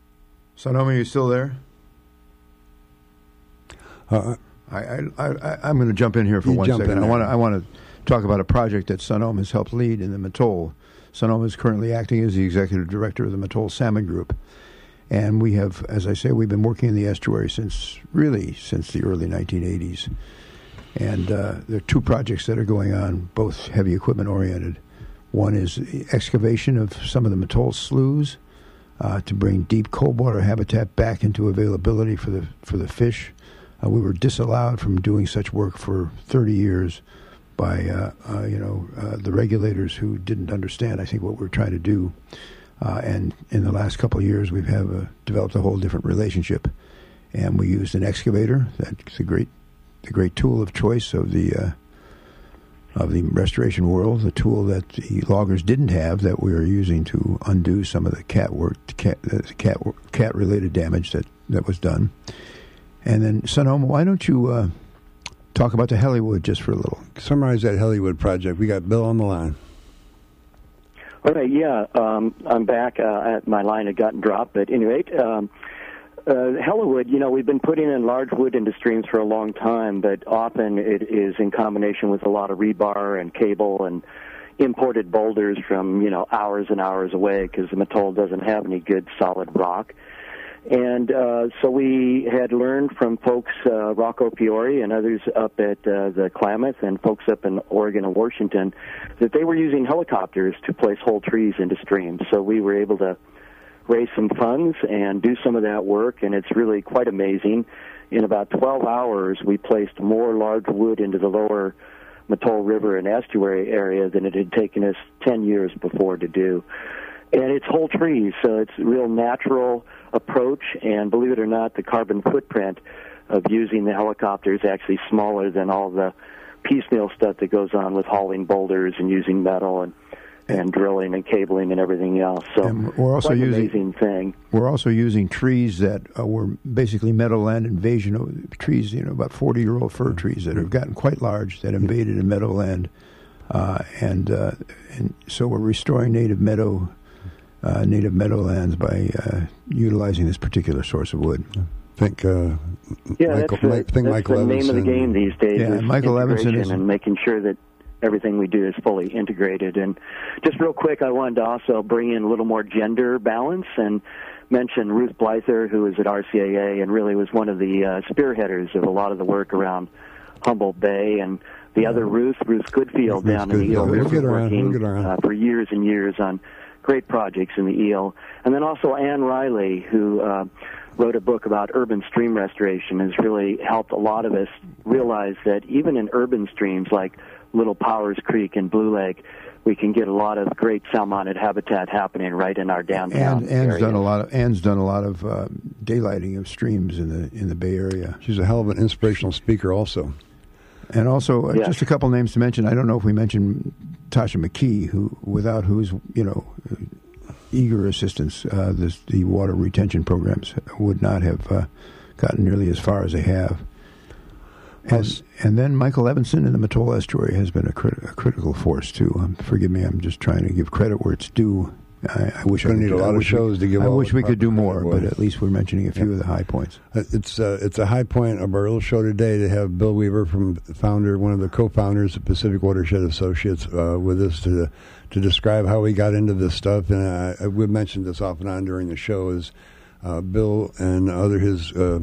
Sonoma, are you still there? Uh, I, I, I, I'm going to jump in here for You one jump second. in I there. want to I want to talk about a project that Sonoma has helped lead in the Mattole. Sonoma is currently acting as the executive director of the Mattole Salmon Group, and we have, as I say, we've been working in the estuary since really since the early nineteen eighties. And uh, there are two projects that are going on, both heavy equipment oriented. One is the excavation of some of the Mattole sloughs uh, to bring deep cold water habitat back into availability for the for the fish. Uh, we were disallowed from doing such work for thirty years by uh, uh, you know uh, the regulators who didn't understand, I think, what we we're trying to do. Uh, and in the last couple of years, we've have uh, developed a whole different relationship. And we used an excavator. That's a great, the great tool of choice of the uh, of the restoration world. The tool that the loggers didn't have that we are using to undo some of the cat work, cat uh, cat cat related damage that, that was done. And then, Sonoma, why don't you uh, talk about the Hellywood just for a little? Summarize that Hellywood project. We got Bill on the line. All right, yeah, um, I'm back. Uh, my line had gotten dropped, but anyway, um, uh, Hellywood, you know, we've been putting in large wood into streams for a long time, but often it is in combination with a lot of rebar and cable and imported boulders from, you know, hours and hours away because the Mattole doesn't have any good solid rock. And uh, so we had learned from folks, uh, Rocco Fiore and others up at uh, the Klamath and folks up in Oregon and Washington, that they were using helicopters to place whole trees into streams. So we were able to raise some funds and do some of that work, and it's really quite amazing. In about twelve hours, we placed more large wood into the lower Mattole River and estuary area than it had taken us ten years before to do. And it's whole trees, so it's a real natural approach, and believe it or not, the carbon footprint of using the helicopter is actually smaller than all the piecemeal stuff that goes on with hauling boulders and using metal and, and drilling and cabling and everything else. So And we're also quite an using- amazing thing. We're also using trees that uh, were basically meadowland invasion of trees, you know, about forty-year-old fir trees that have gotten quite large that invaded a meadowland. Uh, and, uh, and so we're restoring native meadow Uh, native meadowlands by uh, utilizing this particular source of wood. Think, uh, Yeah, Michael, that's, the, Mi- think that's Michael the name of the Evanson. game these days. Yeah, is Michael Evanson integration is- and making sure that everything we do is fully integrated. And just real quick, I wanted to also bring in a little more gender balance and mention Ruth Blyther, who is at R C A A and really was one of the uh, spearheaders of a lot of the work around Humboldt Bay, and the other Ruth, Ruth Goodfield, Ruth down in the Goodfield. Eel We'll River, get around, working we'll get around. uh, for years and years on great projects in the eel. And then also Ann Riley, who uh, wrote a book about urban stream restoration, has really helped a lot of us realize that even in urban streams like Little Powers Creek and Blue Lake, we can get a lot of great salmonid habitat happening right in our downtown And Ann's area. done a lot of Ann's done a lot of uh, daylighting of streams in the in the Bay Area. She's a hell of an inspirational speaker also. And also, uh, Yes. just a couple names to mention. I don't know if we mentioned Tasha McKee, who, without whose, you know, eager assistance, uh, this, the water retention programs would not have uh, gotten nearly as far as they have. And, Plus- and then Michael Evanson in the Mattole Estuary has been a, crit- a critical force, too. Um, forgive me, I'm just trying to give credit where it's due. I, I wish I Gonna could, need a I lot of wish we- shows to give I all wish the we could do proper more, credit, but boy. at least we're mentioning a few Yeah. of the high points. Uh, It's uh, it's a high point of our little show today to have Bill Weaver, from founder, one of the co-founders of Pacific Watershed Associates, uh, with us to to describe how we got into this stuff. And I, I, we've mentioned this off and on during the show. Is uh, Bill and other his uh,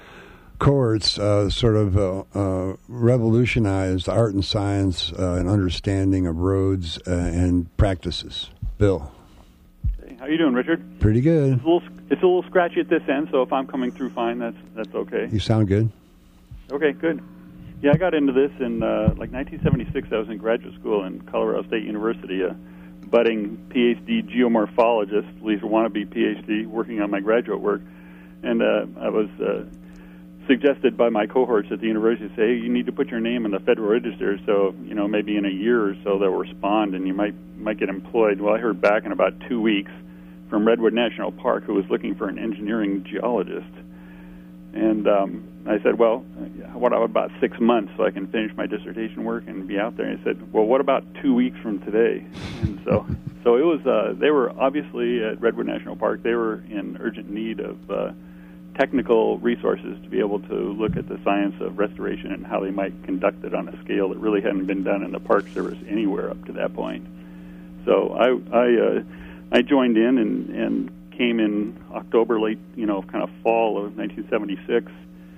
cohorts uh, sort of uh, uh, revolutionized art and science uh, and understanding of roads uh, and practices. Bill, How you doing, Richard? pretty good. It's a little, it's a little scratchy at this end, so if I'm coming through fine, that's that's okay. You sound good. Okay, good. Yeah, I got into this in uh, like nineteen seventy-six. I was in graduate school in Colorado State University, a budding P H D geomorphologist, at least a wannabe P H D, working on my graduate work, and uh, I was uh, suggested by my cohorts at the university to say, hey, you need to put your name in the Federal Register, so you know maybe in a year or so they'll respond and you might might get employed. Well, I heard back in about two weeks from Redwood National Park, who was looking for an engineering geologist. And um, I said, well, what about six months so I can finish my dissertation work and be out there? And he said, well, what about two weeks from today? And so, so it was. Uh, they were obviously at Redwood National Park. They were in urgent need of uh, technical resources to be able to look at the science of restoration and how they might conduct it on a scale that really hadn't been done in the Park Service anywhere up to that point. So I I, uh, I joined in and, and came in October, late, you know, kind of fall of nineteen seventy-six.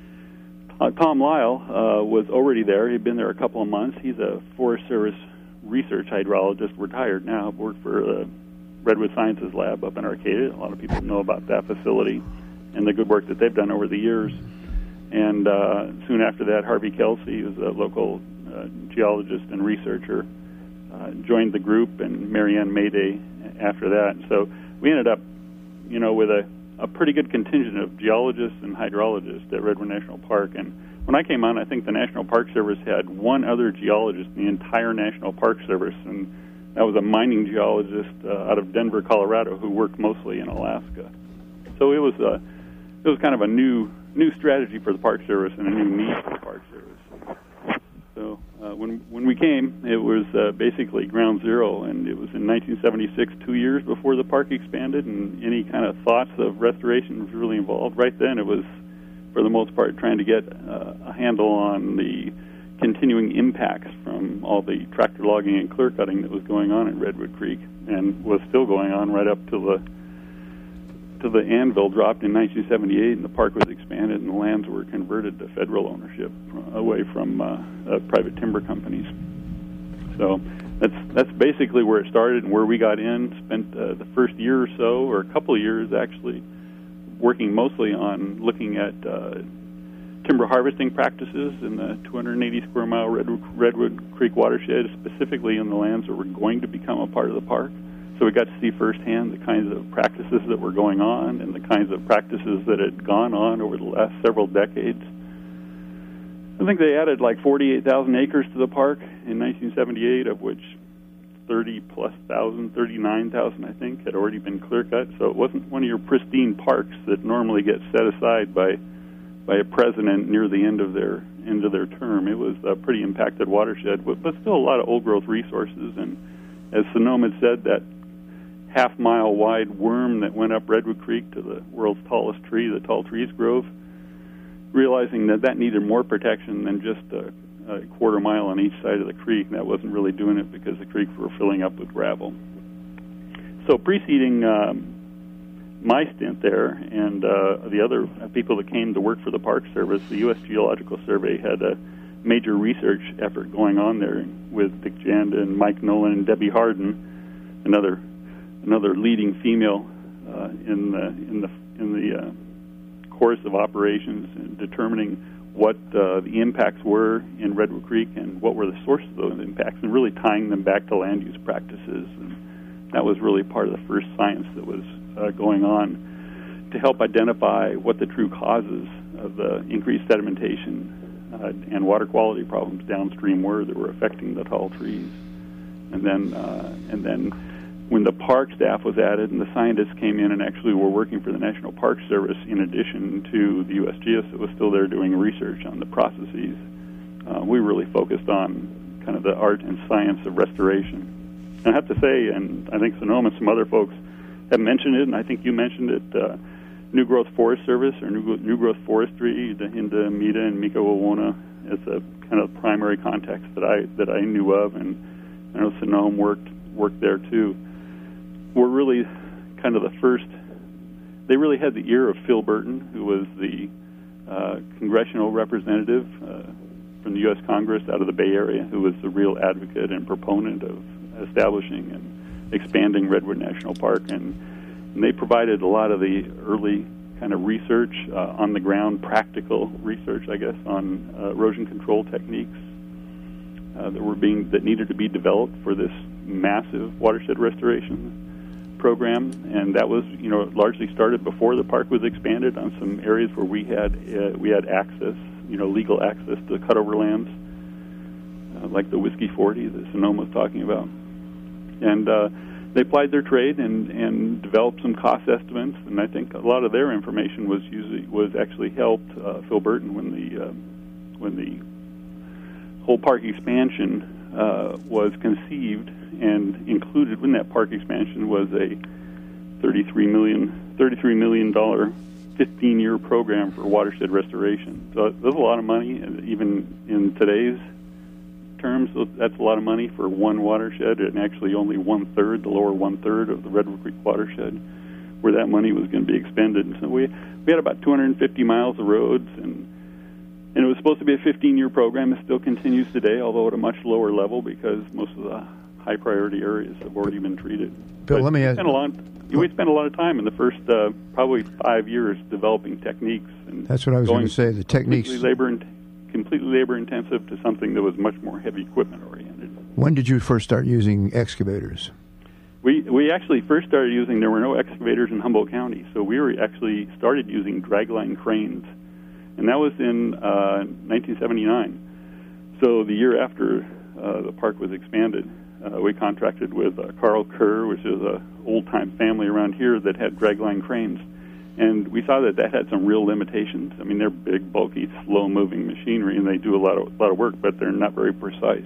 Uh, Tom Lyle uh, was already there. He'd been there a couple of months. He's a Forest Service research hydrologist, retired now, worked for the Redwood Sciences Lab up in Arcadia. A lot of people know about that facility and the good work that they've done over the years. And uh, soon after that, Harvey Kelsey, who's a local uh, geologist and researcher, uh, joined the group, and Marianne Mayday after that. So we ended up, you know, with a, a pretty good contingent of geologists and hydrologists at Redwood National Park. And when I came on, I think the National Park Service had one other geologist in the entire National Park Service, and that was a mining geologist uh, out of Denver, Colorado, who worked mostly in Alaska. So it was a, it was kind of a new new strategy for the Park Service and a new need for the Park Service. So uh, when when we came, it was uh, basically ground zero, and it was in nineteen seventy-six, two years before the park expanded, and any kind of thoughts of restoration was really involved. Right then, it was, for the most part, trying to get uh, a handle on the continuing impacts from all the tractor logging and clear cutting that was going on in Redwood Creek, and was still going on right up to the to the anvil dropped in nineteen seventy-eight, and the park was expanded, and the lands were converted to federal ownership away from uh, uh, private timber companies. So that's that's basically where it started and where we got in. Spent uh, the first year or so, or a couple of years actually, working mostly on looking at uh, timber harvesting practices in the two hundred eighty square mile Redwood, Redwood Creek watershed, specifically in the lands that were going to become a part of the park. So we got to see firsthand the kinds of practices that were going on and the kinds of practices that had gone on over the last several decades. I think they added like forty-eight thousand acres to the park in nineteen seventy-eight, of which thirty plus thousand, thirty-nine thousand, I think, had already been clear cut. So it wasn't one of your pristine parks that normally get set aside by by a president near the end of their end of their term. It was a pretty impacted watershed, but, but still a lot of old growth resources. And as Sonoma had said, that half mile wide worm that went up Redwood Creek to the world's tallest tree, the Tall Trees Grove, realizing that that needed more protection than just a, a quarter mile on each side of the creek. That wasn't really doing it because the creeks were filling up with gravel. So preceding um, my stint there and uh, the other people that came to work for the Park Service, the U S Geological Survey had a major research effort going on there with Dick Janda and Mike Nolan and Debbie Harden, another another leading female uh, in the in the in the uh, course of operations, and determining what uh, the impacts were in Redwood Creek and what were the sources of those impacts, and really tying them back to land use practices. And that was really part of the first science that was uh, going on to help identify what the true causes of the increased sedimentation uh, and water quality problems downstream were that were affecting the tall trees. And then uh, and then when the park staff was added and the scientists came in and actually were working for the National Park Service in addition to the U S G S that was still there doing research on the processes, uh, we really focused on kind of the art and science of restoration. And I have to say, and I think Sonoma and some other folks have mentioned it, and I think you mentioned it, uh, New Growth Forest Service or New, New Growth Forestry, the Hinda Mita and Mika Wawona, as a kind of primary contacts that I that I knew of, and I know Sonoma worked worked there too. Were really kind of the first. They really had the ear of Phil Burton, who was the uh, congressional representative uh, from the U S Congress out of the Bay Area, who was the real advocate and proponent of establishing and expanding Redwood National Park. And, and they provided a lot of the early kind of research, uh, on the ground, practical research, I guess, on uh, erosion control techniques uh, that were being that needed to be developed for this massive watershed restoration program. And that was, you know, largely started before the park was expanded on some areas where we had uh, we had access, you know, legal access to the cutover lands, uh, like the Whiskey forty that Sonoma was talking about. And uh, they applied their trade and, and developed some cost estimates, and I think a lot of their information was usually was actually helped uh, Phil Burton when the uh, when the whole park expansion uh, was conceived, and included in that park expansion was a thirty-three million dollars fifteen-year program for watershed restoration. So that's a lot of money, and even in today's terms, that's a lot of money for one watershed, and actually only one-third, the lower one-third of the Redwood Creek watershed, where that money was going to be expended. And so we we had about two hundred fifty miles of roads, and and it was supposed to be a fifteen-year program. It still continues today, although at a much lower level because most of the high-priority areas have already been treated. Bill, but let me we ask... Spent a lot, we spent a lot of time in the first uh, probably five years developing techniques. And That's what I was going to say, the techniques... Completely labor in, completely labor-intensive to something that was much more heavy equipment-oriented. When did you first start using excavators? We we actually first started using, there were no excavators in Humboldt County, so we were actually started using dragline cranes. And that was in uh, nineteen seventy-nine. So the year after uh, the park was expanded, uh, we contracted with uh, Carl Kerr, which is a old-time family around here that had dragline cranes. And we saw that that had some real limitations. I mean, they're big, bulky, slow-moving machinery, and they do a lot of a lot of work, but they're not very precise.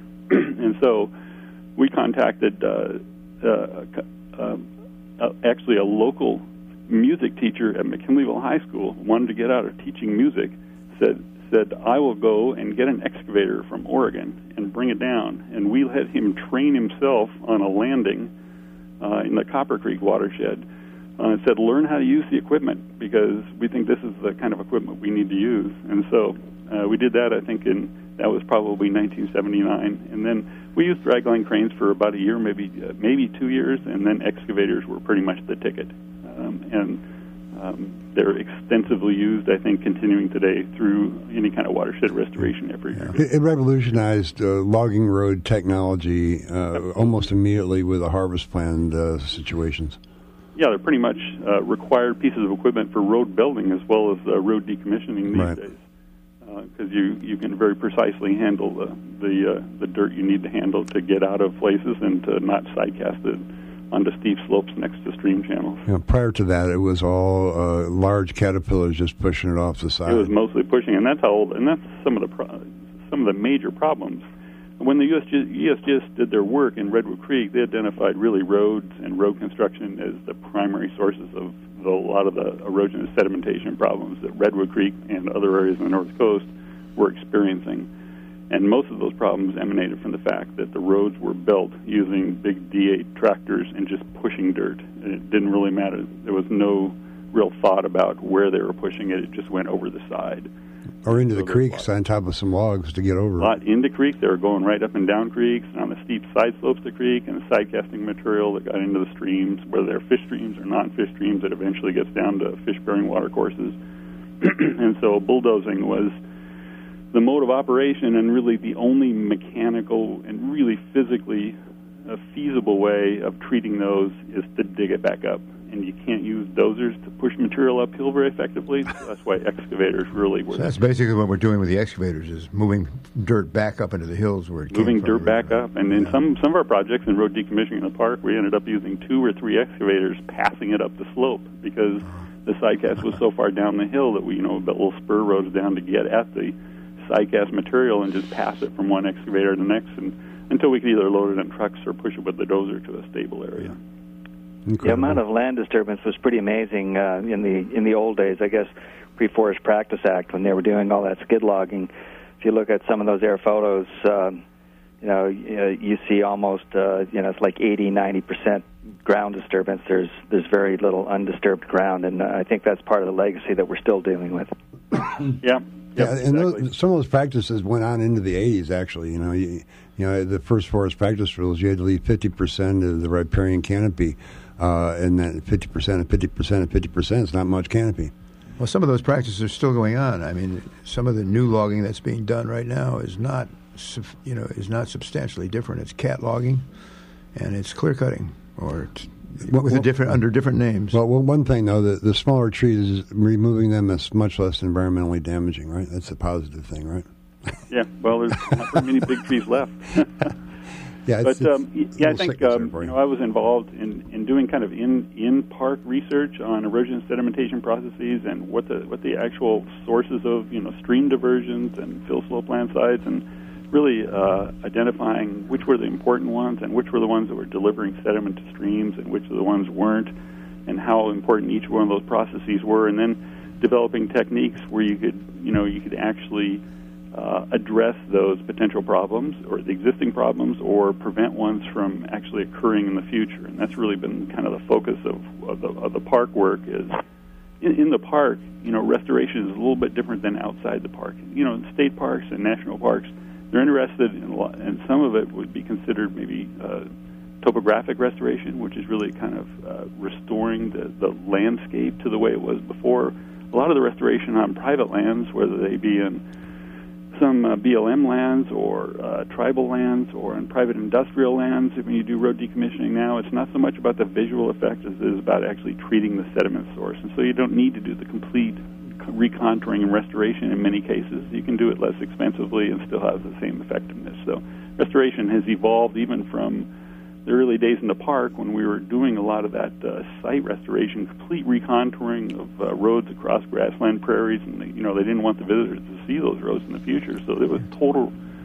And so we contacted uh, uh, uh, uh, actually a local music teacher at McKinleyville High School, wanted to get out of teaching music, said, said I will go and get an excavator from Oregon and bring it down. And we let him train himself on a landing uh, in the Copper Creek watershed. Uh, and said, learn how to use the equipment, because we think this is the kind of equipment we need to use. And so uh, we did that, I think, in, that was probably nineteen seventy-nine. And then we used dragline cranes for about a year, maybe uh, maybe two years, and then excavators were pretty much the ticket. Um, and um, they're extensively used, I think, continuing today through any kind of watershed restoration effort. Yeah. It, it revolutionized uh, logging road technology uh, almost immediately with the harvest plan uh, situations. Yeah, they're pretty much uh, required pieces of equipment for road building as well as uh, road decommissioning these right. days, because uh, you, you can very precisely handle the the, uh, the dirt you need to handle to get out of places and to not sidecast it onto steep slopes next to stream channels. You know, prior to that, it was all uh, large caterpillars just pushing it off the side. It was mostly pushing, and that's how, and that's some of the pro- some of the major problems. When the U S G S did their work in Redwood Creek, they identified really roads and road construction as the primary sources of the, a lot of the erosion and sedimentation problems that Redwood Creek and other areas on the North Coast were experiencing. And most of those problems emanated from the fact that the roads were built using big D eight tractors and just pushing dirt. And it didn't really matter. There was no real thought about where they were pushing it. It just went over the side. Or into so the creeks on top of some logs to get over it. A lot into creeks. They were going right up and down creeks and on the steep side slopes of the creek, and the side casting material that got into the streams, whether they're fish streams or non-fish streams, that eventually gets down to fish-bearing watercourses. And so bulldozing was the mode of operation, and really the only mechanical and really physically uh, feasible way of treating those is to dig it back up. And you can't use dozers to push material uphill very effectively. So that's why excavators really work. So that's basically what we're doing with the excavators, is moving dirt back up into the hills where it moving came from. dirt back up. And in yeah. some some of our projects in road decommissioning in the park, we ended up using two or three excavators passing it up the slope because the sidecast was so far down the hill that we, you know, built little spur roads down to get at the sidecast material and just pass it from one excavator to the next, and until we could either load it in trucks or push it with the dozer to a stable area. Yeah. Incredible. The amount of land disturbance was pretty amazing uh, in the in the old days, I guess, pre-Forest Practice Act, when they were doing all that skid logging. If you look at some of those air photos, um, you know, you see almost, uh, you know, it's like eighty, ninety percent ground disturbance. There's there's very little undisturbed ground, and uh, I think that's part of the legacy that we're still dealing with. yeah. Yeah, Yep, and exactly. those, some of those practices went on into the eighties. Actually, you know, you, you know, the first forest practice rules, you had to leave fifty percent of the riparian canopy, uh, and then fifty percent and fifty percent and fifty percent is not much canopy. Well, some of those practices are still going on. I mean, some of the new logging that's being done right now is not, you know, is not substantially different. It's cat logging, and it's clear cutting, or t- well, with well, a different under different names. Well, well, one thing though, the, the smaller trees, removing them is much less environmentally damaging, right? That's a positive thing, right? Yeah. Well, there's not very many big trees left. Yeah, but it's, it's um, y- yeah, I think um, you know I was involved in, in doing kind of in in park research on erosion sedimentation processes and what the what the actual sources of you know stream diversions and fill slope landslides, and really uh, identifying which were the important ones and which were the ones that were delivering sediment to streams and which of the ones weren't, and how important each one of those processes were, and then developing techniques where you could you know you could actually Uh, address those potential problems or the existing problems or prevent ones from actually occurring in the future. And that's really been kind of the focus of, of, the, of the park work is in, in the park, you know, restoration is a little bit different than outside the park. You know, in state parks and national parks, they're interested in a lot, and some of it would be considered maybe uh, topographic restoration, which is really kind of uh, restoring the, the landscape to the way it was before. A lot of the restoration on private lands, whether they be in some uh, B L M lands or uh, tribal lands or in private industrial lands, when you do road decommissioning now, it's not so much about the visual effect as it is about actually treating the sediment source. And so you don't need to do the complete recontouring and restoration in many cases. You can do it less expensively and still have the same effectiveness. So restoration has evolved even from the early days in the park when we were doing a lot of that uh, site restoration, complete recontouring of uh, roads across grassland prairies, and they, you know they didn't want the visitors to see those roads in the future, so there was total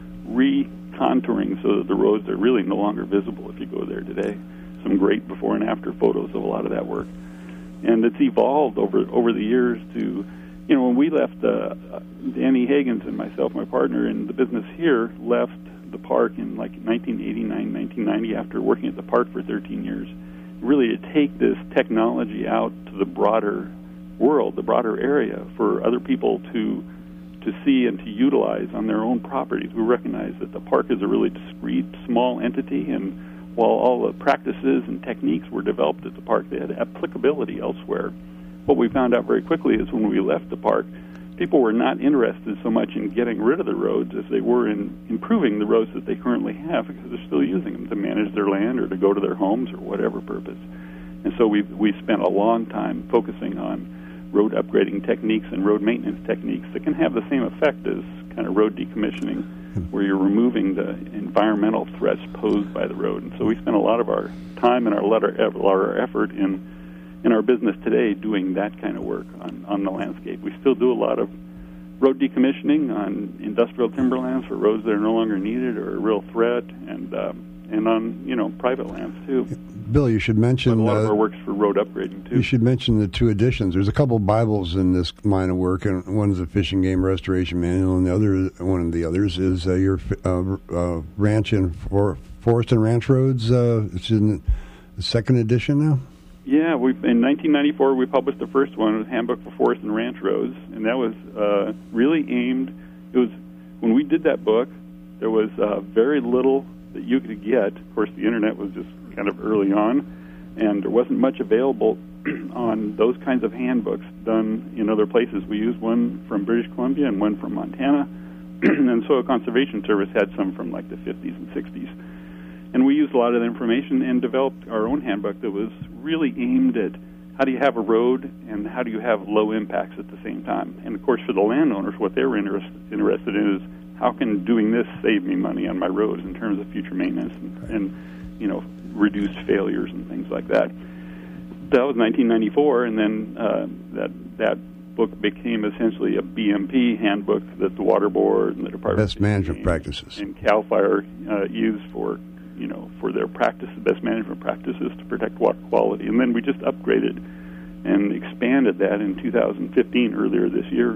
recontouring so that the roads are really no longer visible if you go there today. Some great before and after photos of a lot of that work, and it's evolved over over the years to, you know, when we left, uh, Danny Higgins and myself, my partner in the business here, left the park in like nineteen eighty-nine, nineteen ninety, after working at the park for thirteen years, really to take this technology out to the broader world, the broader area, for other people to to see and to utilize on their own properties. We recognize that the park is a really discrete, small entity, and while all the practices and techniques were developed at the park, they had applicability elsewhere. What we found out very quickly is when we left the park, people were not interested so much in getting rid of the roads as they were in improving the roads that they currently have, because they're still using them to manage their land or to go to their homes or whatever purpose. And so we've, we've spent a long time focusing on road upgrading techniques and road maintenance techniques that can have the same effect as kind of road decommissioning, where you're removing the environmental threats posed by the road. And so we spend a lot of our time and our, letter, our effort in in our business today doing that kind of work on, on the landscape. We still do a lot of road decommissioning on industrial timberlands for roads that are no longer needed or a real threat, and um, and on you know private lands too. Bill, you should mention but a lot uh, of our works for road upgrading too. You should mention the two editions. There's a couple Bibles in this line of work, and one is a Fish and Game Restoration Manual, and the other one of the others is uh, your uh, uh, ranch and for, forest and ranch roads. Uh, it's in the second edition now. Yeah, we in nineteen ninety-four we published the first one, Handbook for Forest and Ranch Roads, and that was uh, really aimed. It was when we did that book, there was uh, very little that you could get. Of course, the internet was just kind of early on, and there wasn't much available on those kinds of handbooks done in other places. We used one from British Columbia and one from Montana, and Soil Conservation Service had some from like the fifties and sixties. And we used a lot of that information and developed our own handbook that was really aimed at how do you have a road and how do you have low impacts at the same time. And, of course, for the landowners, what they were interest, interested in is how can doing this save me money on my roads in terms of future maintenance and, and you know, reduced failures and things like that. That was nineteen ninety-four, and then uh, that that book became essentially a B M P handbook that the Water Board and the Department Best Management Practices and CAL FIRE uh, used for you know, for their practice, best management practices to protect water quality. And then we just upgraded and expanded that in two thousand fifteen, earlier this year.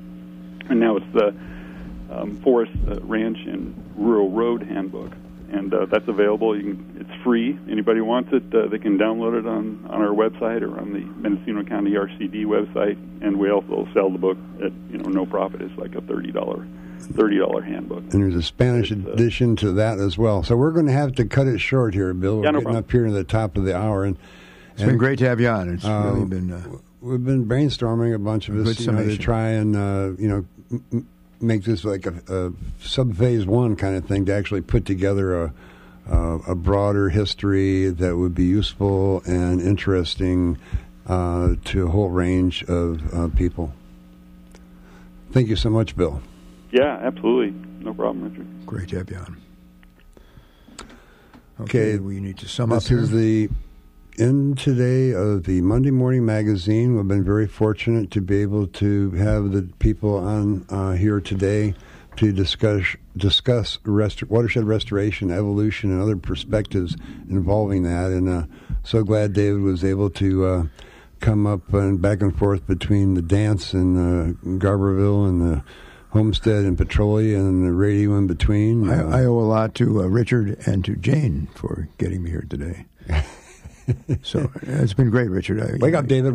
And now it's the um, Forest, uh, Ranch, and Rural Road Handbook. And uh, that's available. You can, it's free. Anybody wants it, uh, they can download it on, on our website or on the Mendocino County R C D website. And we also sell the book at, you know, no profit. It's like a thirty dollars thirty dollars handbook. And there's a Spanish it's, edition uh, to that as well. So we're going to have to cut it short here, Bill. We're yeah, no getting problem. up here to the top of the hour. And It's and, been great to have you on. It's uh, really been... Uh, we've been brainstorming a bunch of us, you know, to try and, uh, you know, m- make this like a, a sub-phase one kind of thing, to actually put together a, uh, a broader history that would be useful and interesting uh, to a whole range of uh, people. Thank you so much, Bill. Yeah, absolutely. No problem, Richard. Great to have you on. Okay, we need to sum this up here. This is the end today of the Monday Morning Magazine. We've been very fortunate to be able to have the people on uh, here today to discuss discuss rest- watershed restoration, evolution, and other perspectives involving that. And uh, so glad David was able to uh, come up and back and forth between the dance and uh, Garberville and the Homestead and Petrolia and the radio in between. I, Uh, I owe a lot to uh, Richard and to Jane for getting me here today. So it's been great, Richard. I, Wake up, David.